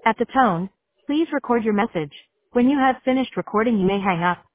At the tone, please record your message. When you have finished recording, you may hang up.